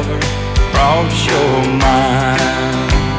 ever cross your mind?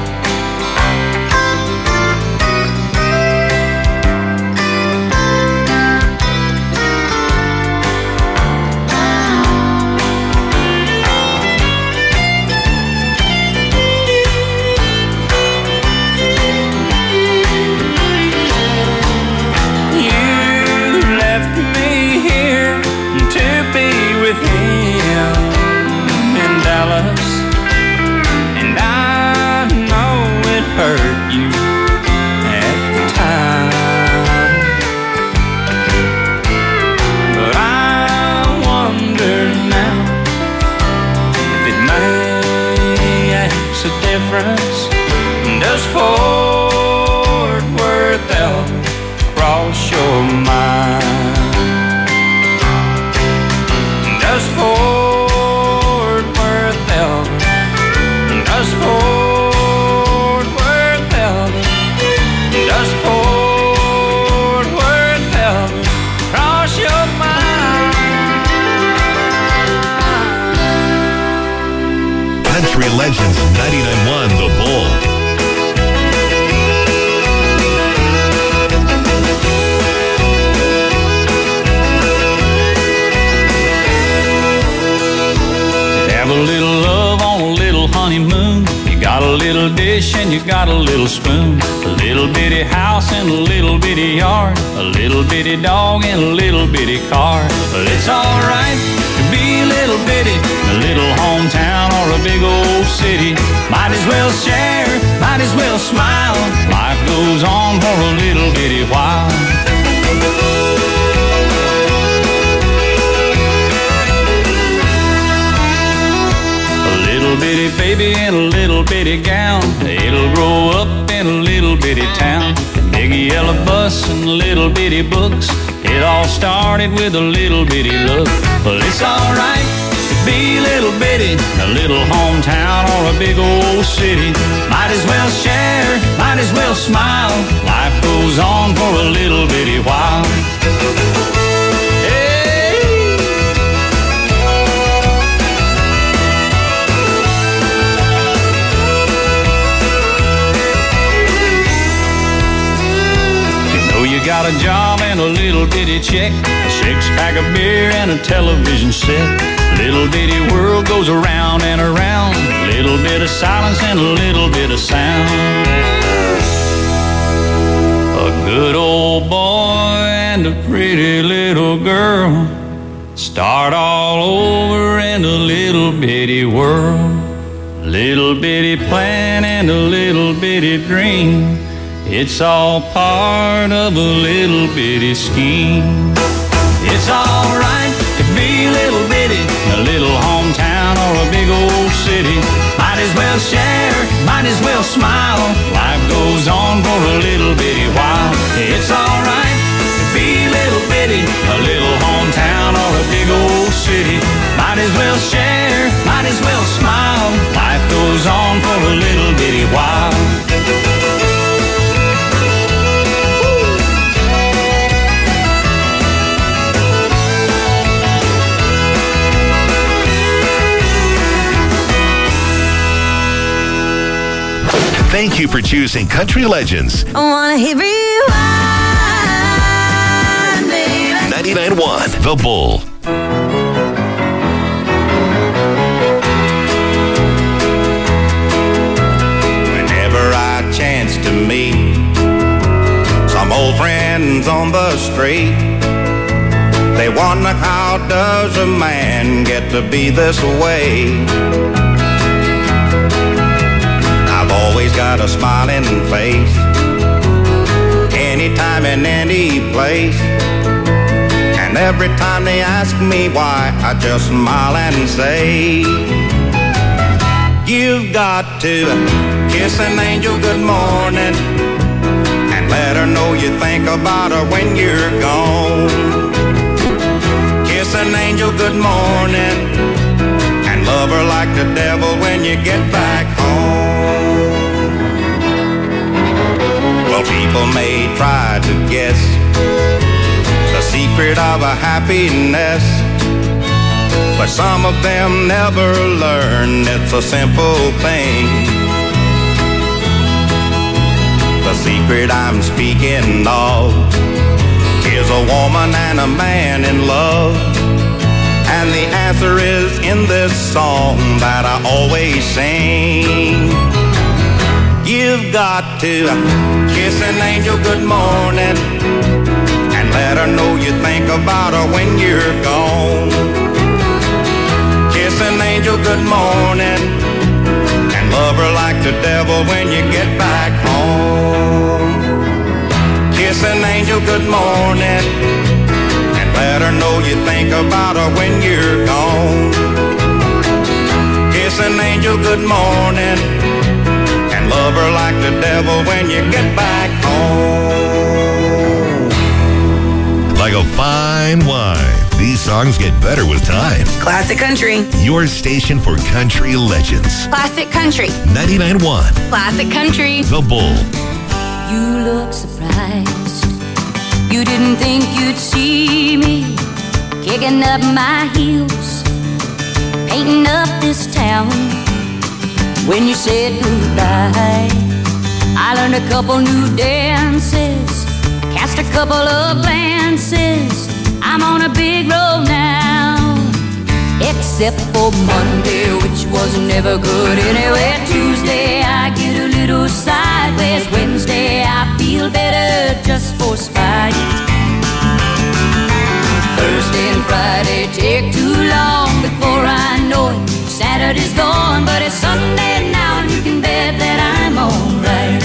Does Fort Worth ever cross your mind? Does Fort Worth ever? Does Fort Worth ever? Does Fort Worth ever cross your mind? Country Legends 99.1 The Bull. Have a little love on a little honeymoon. You got a little dish and you got a little spoon. A little bitty house and a little bitty yard. A little bitty dog and a little bitty car. But it's alright to be a little bitty. A little hometown or a big old city. Might as well share, might as well smile. Life goes on for a little bitty while. Little bitty baby in a little bitty gown. It'll grow up in a little bitty town. Big yellow bus and little bitty books. It all started with a little bitty look. But it's alright to be a little bitty. A little hometown or a big old city. Might as well share, might as well smile. Life goes on for a little bitty while. You got a job and a little bitty check, a six-pack of beer and a television set. Little bitty world goes around and around. Little bit of silence and a little bit of sound. A good old boy and a pretty little girl start all over in a little bitty world. Little bitty plan and a little bitty dream. It's all part of a little bitty scheme. It's alright to be a little bitty, a little hometown or a big old city. Might as well share, might as well smile. Life goes on for a little bitty while. It's alright to be a little bitty, a little hometown or a big old city. Might as well share, might as well smile. Life goes on for a little bitty while. Thank you for choosing Country Legends. I wanna hear rewind, baby. 99.1 The Bull. Whenever I chance to meet some old friends on the street, they wonder how does a man get to be this way. Always got a smiling face, anytime and any place. And every time they ask me why, I just smile and say, you've got to kiss an angel good morning and let her know you think about her when you're gone. Kiss an angel good morning and love her like the devil when you get back home. Well, people may try to guess the secret of a happiness, but some of them never learn it's a simple thing. The secret I'm speaking of is a woman and a man in love. And the answer is in this song that I always sing. You've got to kiss an angel good morning and let her know you think about her when you're gone. Kiss an angel good morning and love her like the devil when you get back home. Kiss an angel good morning and let her know you think about her when you're gone. Kiss an angel good morning and love her like the devil when you get back home. Like a fine wine, these songs get better with time. Classic Country. Your station for country legends. Classic Country. 99.1 Classic Country. The Bull. You look surprised. You didn't think you'd see me kicking up my heels, painting up this town. When you said goodbye, I learned a couple new dances, cast a couple of glances. I'm on a big road now, except for Monday, which was never good anyway. Tuesday, I get a little sideways. Wednesday, I feel better just for spite. Thursday and Friday take too long before I know it. Saturday's gone, but it's Sunday now, and you can bet that I'm alright.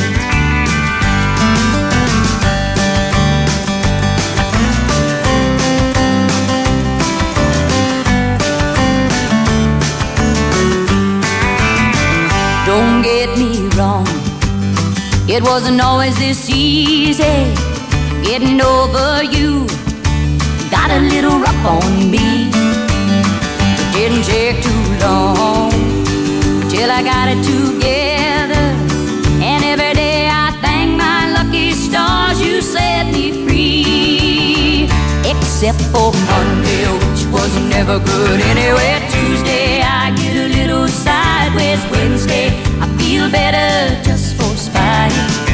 Don't get me wrong, it wasn't always this easy getting over you. Got a little rough on me. It didn't take too long till I got it together. And every day I thank my lucky stars you set me free. Except for Monday, which was never good anyway. Tuesday, I get a little sideways. Wednesday, I feel better just for spite.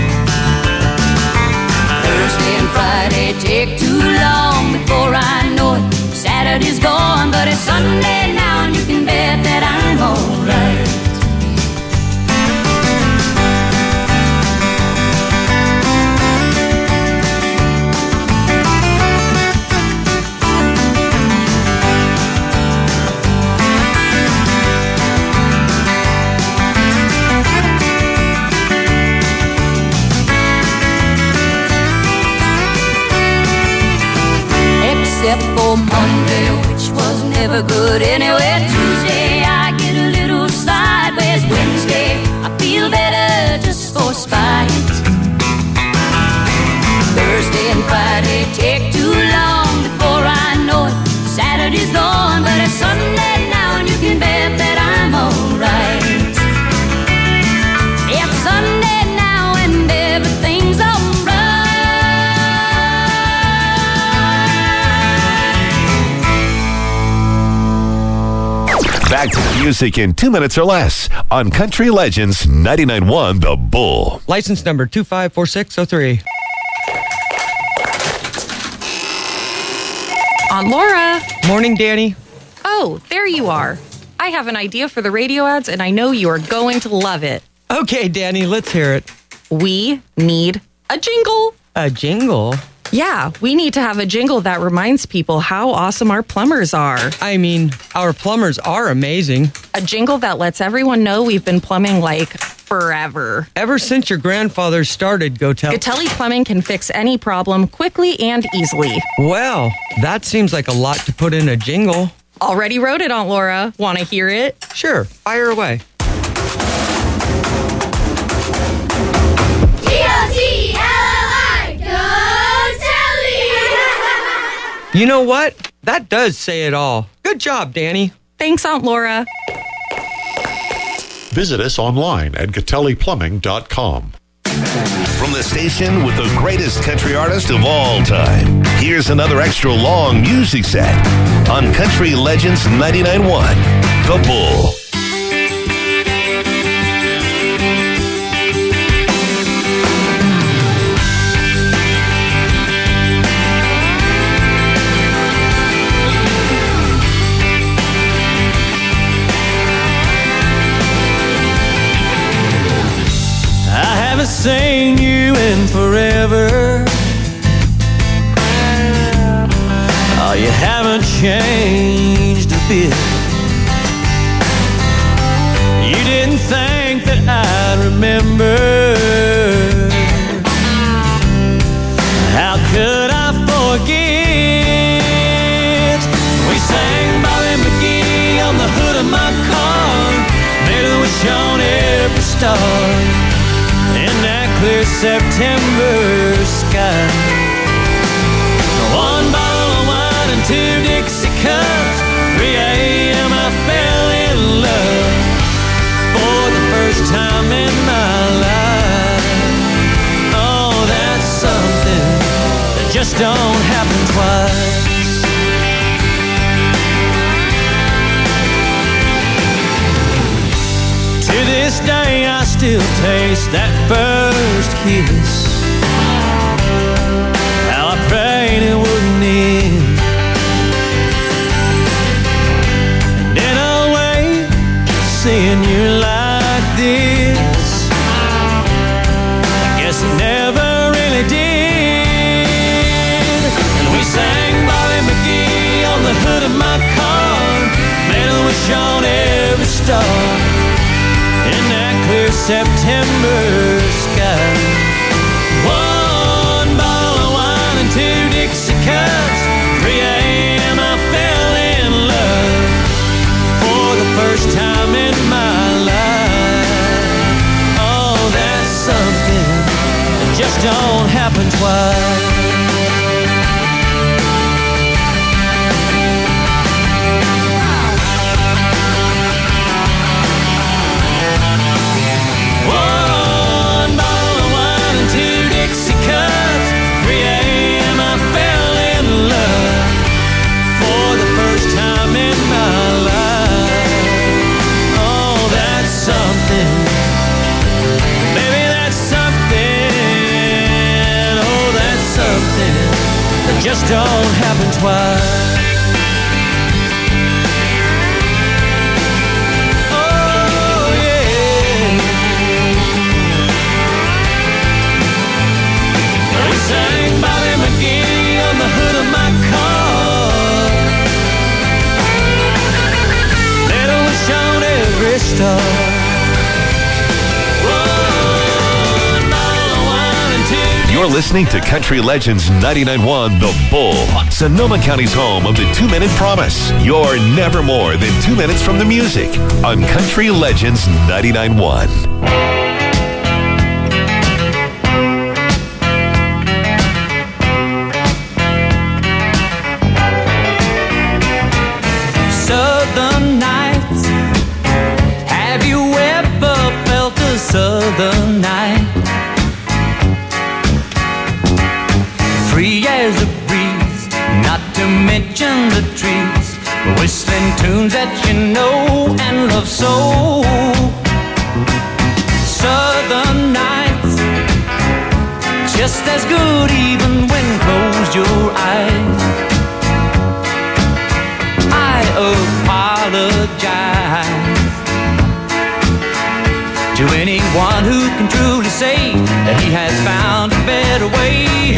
Thursday and Friday take too long before I know it. Saturday's gone, but it's Sunday now, and you can bet that I'm alright. Except for Monday, which was never good anyway. Tuesday, I get a little sideways. Wednesday, I feel better just for spite. Thursday and Friday take too long before I know it. Saturday's gone, but it's Sunday now, and you can bet that I'm alright. It's Sunday now, and everything's alright. Back to the music in 2 minutes or less on Country Legends 99.1 The Bull. License number 254603. Aunt Laura. Morning, Danny. Oh, there you are. I have an idea for the radio ads, and I know you are going to love it. Okay, Danny, let's hear it. We need a jingle. A jingle? Yeah, we need to have a jingle that reminds people how awesome our plumbers are. I mean, our plumbers are amazing. A jingle that lets everyone know we've been plumbing like forever. Ever since your grandfather started Gatelli Plumbing can fix any problem quickly and easily. Well, that seems like a lot to put in a jingle. Already wrote it, Aunt Laura. Want to hear it? Sure, fire away. You know what? That does say it all. Good job, Danny. Thanks, Aunt Laura. Visit us online at GatelliPlumbing.com. From the station with the greatest country artist of all time, here's another extra long music set on Country Legends 99.1, The Bull. Seen you in forever. Oh, you haven't changed a bit. You didn't think that I'd remember. How could I forget? We sang Bobby McGee on the hood of my car, made a wish on every star in that clear September sky. One bottle of wine and 2 Dixie cups. 3 a.m. I fell in love for the first time in my life. Oh, that's something that just don't happen twice. To this day I still taste that first kiss. How I prayed it wouldn't end. And in a way, seeing you like this, I guess it never really did. And we sang Bobby McGee on the hood of my car, made a wish on every star in that clear September sky. One bottle of wine and 2 Dixie cups. 3 a.m. I fell in love for the first time in my life. Oh, that's something that just don't happen twice. Just don't happen twice. Oh, yeah. We sang Bobby McGee on the hood of my car, made a wish on every star. You're listening to Country Legends 99.1 The Bull, Sonoma County's home of the 2-Minute Promise. You're never more than 2 minutes from the music on Country Legends 99.1. Southern nights, have you ever felt a southern night? Free as a breeze, not to mention the trees, whistling tunes that you know and love so. Southern nights, just as good even when closed your eyes. I apologize to anyone who can truly say that he has found a better way.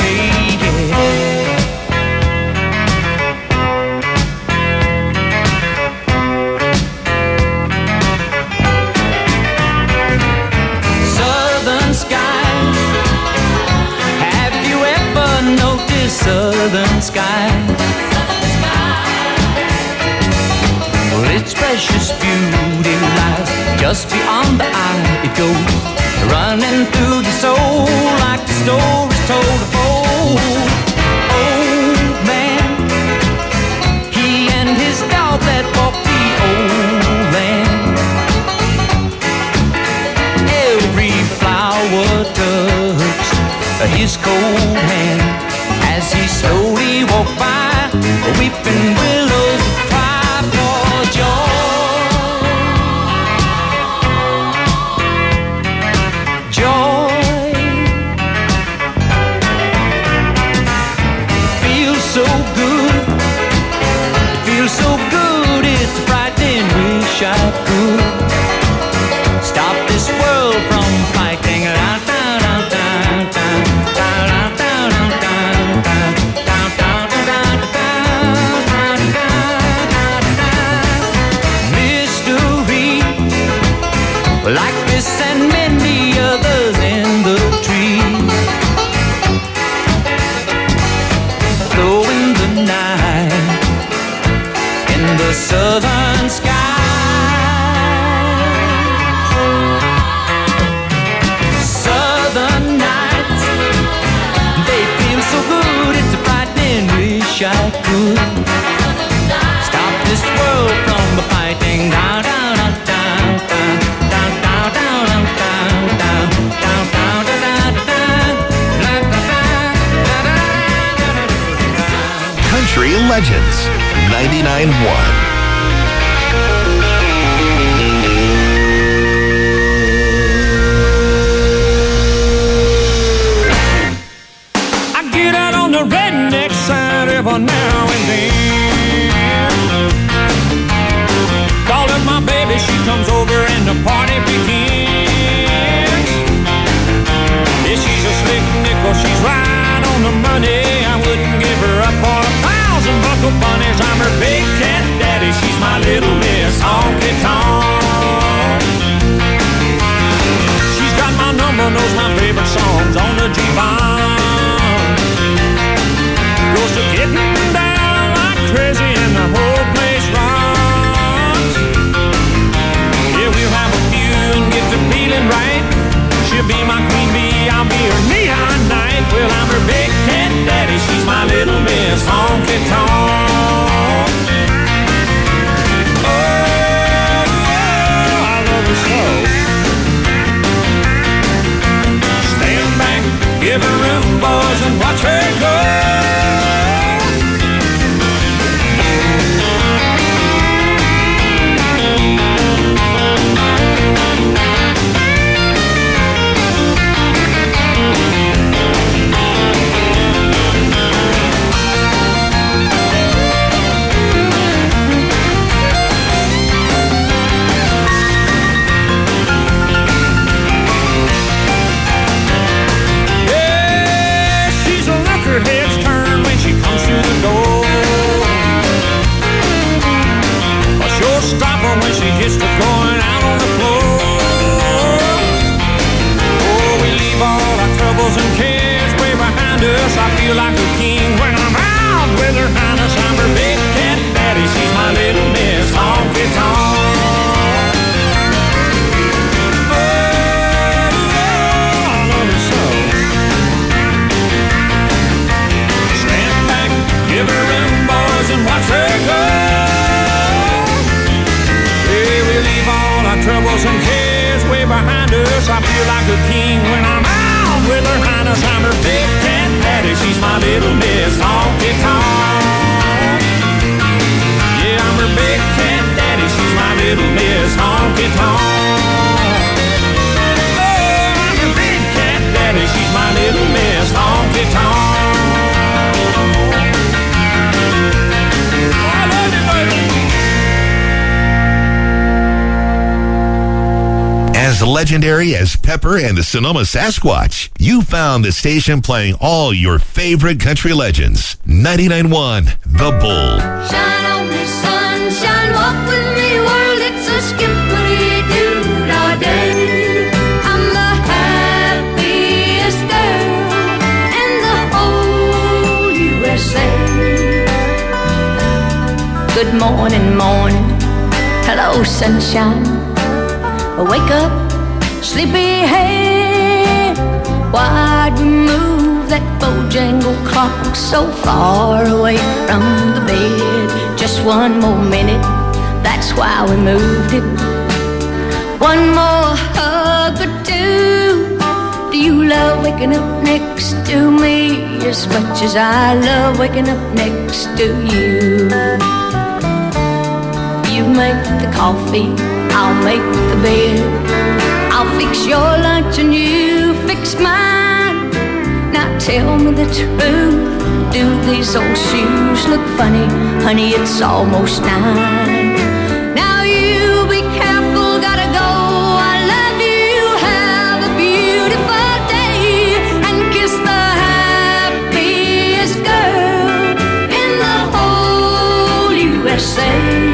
Southern skies, have you ever noticed southern skies? Well, its precious beauty lies just beyond the eye. It goes running through the soul like the stories told of old. Old man, he and his dog that walked the old land. Every flower does his cold hand as he slowly walked by. Weeping willows cry for joy. Joy feels so good. It feels so good. It's frightening. Wish I could stop this world from fighting. Mystery, like this and many others in the trees, flow in the night, in the southern sky. Southern nights, they feel so good. It's a frightening. Wish I could stop this world from the fighting. Down, down, down, down, down, down, down, down, down, down, down, down, down. Country Legends 99.1. Get out on the redneck side every now and then. Call up my baby, she comes over and the party begins. Yeah, she's a slick nickel, she's right on the money. I wouldn't give her up for 1,000 buckle bunnies. I'm her big cat daddy, she's my little miss honky tonk. She's got my number, knows my favorite songs on the G-Bond. Goes to getting down like crazy and the whole place rocks. Yeah, we'll have a few and get to feeling right. She'll be my queen bee, I'll be her neon knight. Well, I'm her big cat daddy, she's my little miss honky tonk. Oh, I love her so. Stand back, give her room, boys, and watch her go. When she gets to going out on the floor. Oh, we leave all our troubles and cares way behind us. I feel like a king when I'm out with her highness. I'm her big cat daddy, she's my little miss honky tonk. Oh, I love her so. Stand back, give her room, boys, and watch her go. Troubles and cares way behind us. I feel like a king when I'm out with her highness. I'm her big cat daddy, she's my little miss honky tonk. Yeah, I'm her big cat daddy, she's my little miss honky tonk. Oh, I'm her big cat daddy, she's my little miss honky tonk. I love you, baby. As legendary as Pepper and the Sonoma Sasquatch, you found the station playing all your favorite country legends. 99.1 The Bull. Shine on me, sunshine, walk with me, world, it's a skippity-doo all day. I'm the happiest girl in the whole USA. Good morning, morning, hello, sunshine. Wake up, sleepyhead. Why'd we move that Bojangle clock so far away from the bed? Just one more minute, that's why we moved it. One more hug or two. Do you love waking waking up next to me as much as I love waking up next to you. You make the coffee, I'll make the bed. I'll fix your lunch and you fix mine. Now tell me the truth, do these old shoes look funny? Honey, it's almost 9. Now you be careful, gotta go. I love you, have a beautiful day, and kiss the happiest girl in the whole USA.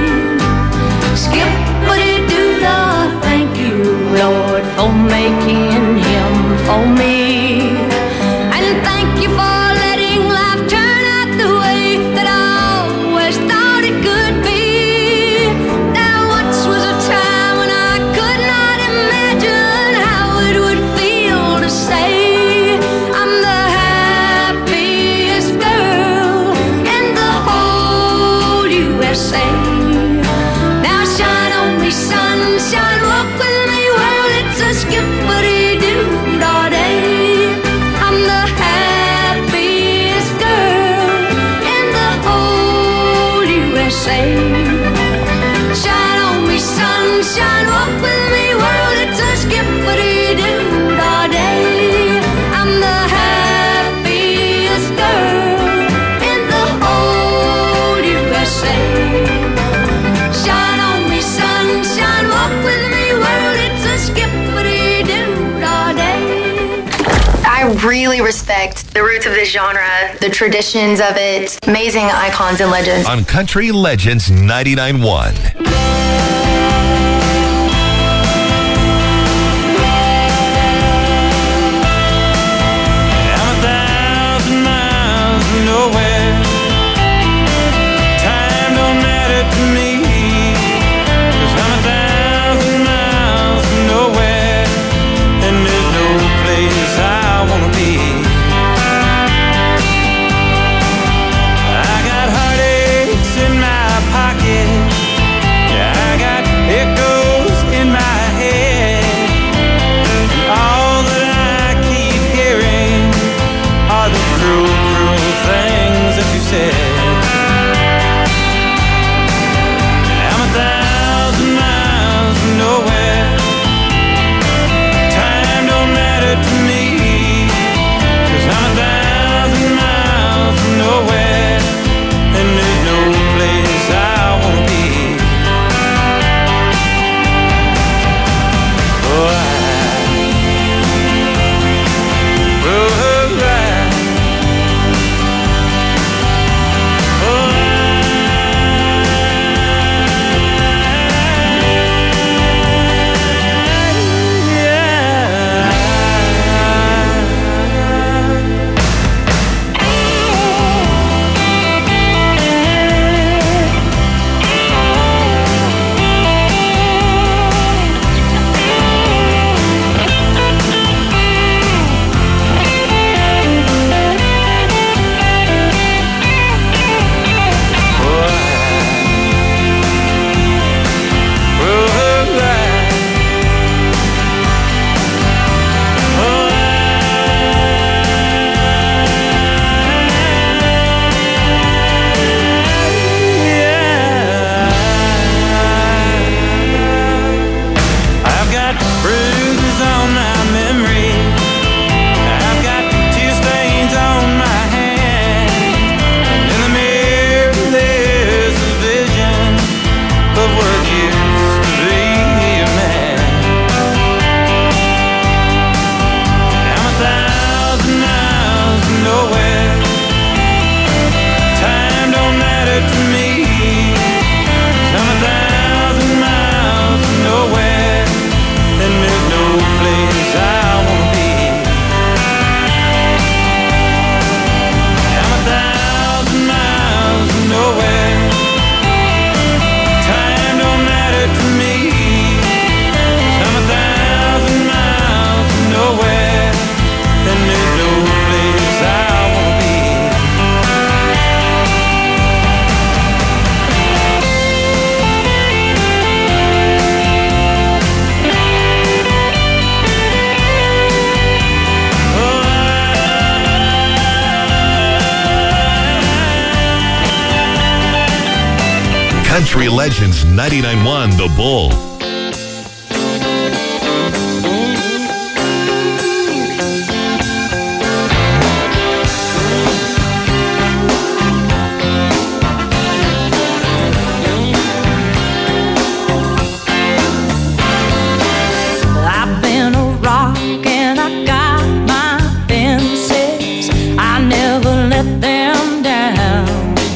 Skip-a-dee-doo-dah, thank you, Lord, for making him for me. And thank you for letting life turn out the way that I always thought it could be. Now once was a time when I could not imagine how it would feel to say I'm the happiest girl in the whole USA. Now shine on me, sunshine, walk with me, world, it's a skip-a-dee-doo-dah day. I'm the happiest girl in the whole USA. Shine on me, sunshine, walk with me, world, it's a skip-a-dee-doo-dah day. I'm the happiest girl in the whole USA. Shine on me, sunshine, walk with me, world, it's a skip-a-dee-doo-dah day. I really respect the roots of this genre, the traditions of it, amazing icons and legends. On Country Legends 99.1. I'm 1,000 miles from nowhere. Time don't matter to me, 'cause I'm 1,000 miles from nowhere, and there's no place I wanna be. I got heartaches in my pocket, yeah, I got Country Legends 99.1 The Bull. I've been a rock and I got my fences. I never let them down.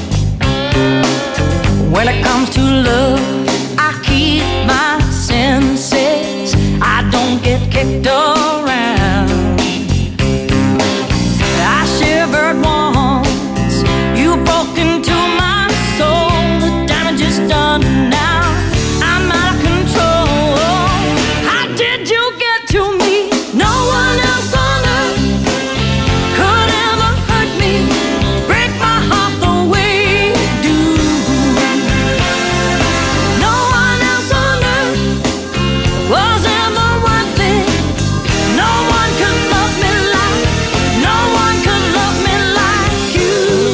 When it comes to love, I keep my senses. I don't get kicked around. I shivered once, you broke into my soul. The damage is done now, I'm out of control. How did you get to me? No one else on earth could ever hurt me, break my heart the way you do. No one else on earth was ever worth it. No one could love me like, no one could love me like you.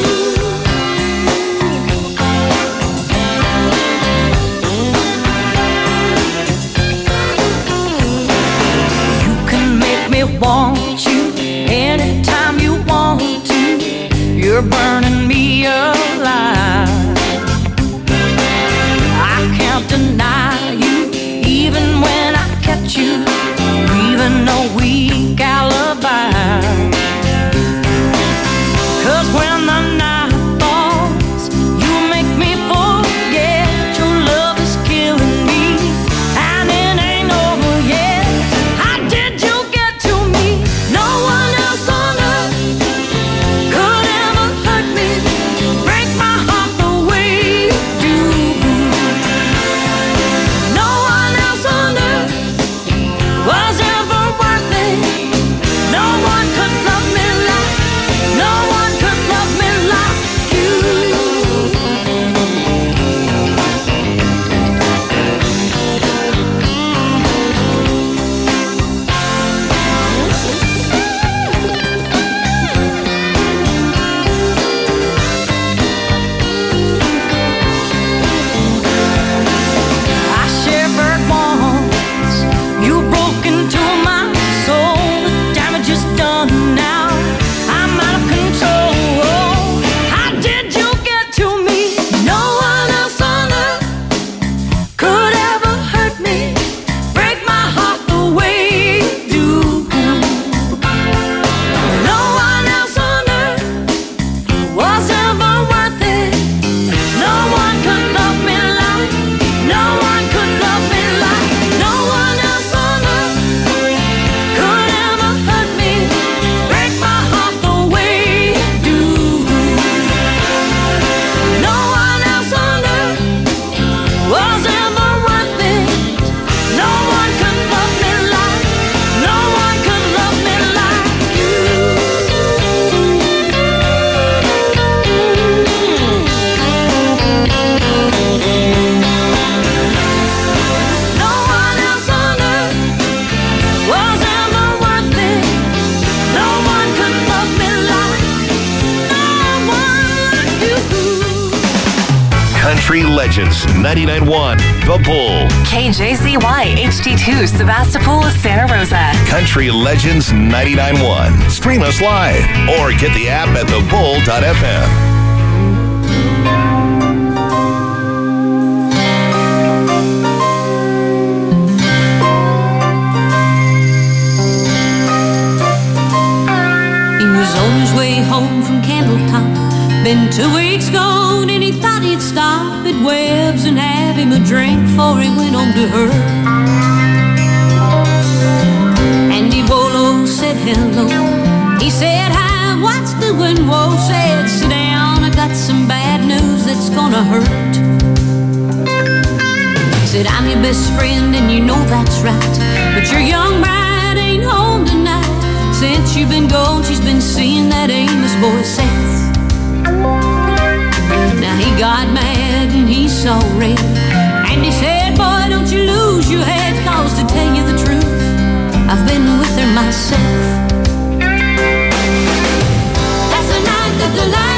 You can make me want you anytime you want to. You're burning me alive. I can't deny you, even when I catch you, even a weak alibi. 'Cause when the night falls, you make me forget your love is killing me, and it ain't over yet. How did you get to me? No one else on earth could ever hurt me, break my heart the way you do. No one else on earth was ever worth it. No one could love me like, no one could love me like you. I shivered once, you broke into my soul. The damage is done now, I'm out of control. How did you get to me? No one else on earth could ever hurt me, break my heart the way you do. No one else on earth was ever worth it. No one could love me like, no one could love me like, no one else on earth could ever hurt me, break my heart the way you do. No one else on earth was ever worth it. No one could love me like, no one could love me like you. No one else on earth was ever worth it. No one could love me like, no one like you. Country Legends 99.1 The Bull. KJZY HD2 Sebastopol, Santa Rosa. Country Legends 99.1. Stream us live or get the app at thebull.fm. He was on his way home from Candletop. Been 2 weeks gone and he thought he'd stop at Webb's and have him a drink before he went on to her. Andy Wolo said hello. He said hi, what's doing? Whoa, said sit down, I got some bad news that's gonna hurt. Said I'm your best friend and you know that's right, but your young bride ain't home tonight. Since you've been gone, she's been seeing that Amos boy Seth. Now he got mad and he saw red, and he said, boy, don't you lose your head, 'cause to tell you the truth, I've been with her myself. That's the night that the light